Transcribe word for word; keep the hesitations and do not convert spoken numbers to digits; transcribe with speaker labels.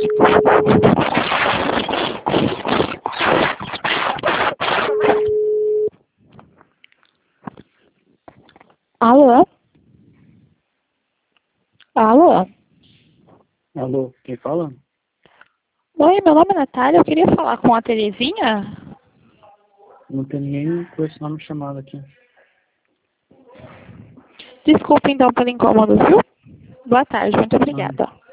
Speaker 1: Alô? Alô?
Speaker 2: Alô, quem fala?
Speaker 1: Oi, meu nome é Natália, eu queria falar com a Terezinha.
Speaker 2: Não tem ninguém com esse nome chamado aqui.
Speaker 1: Desculpe então pelo incômodo, viu? Boa tarde, muito
Speaker 2: Ah,
Speaker 1: obrigada.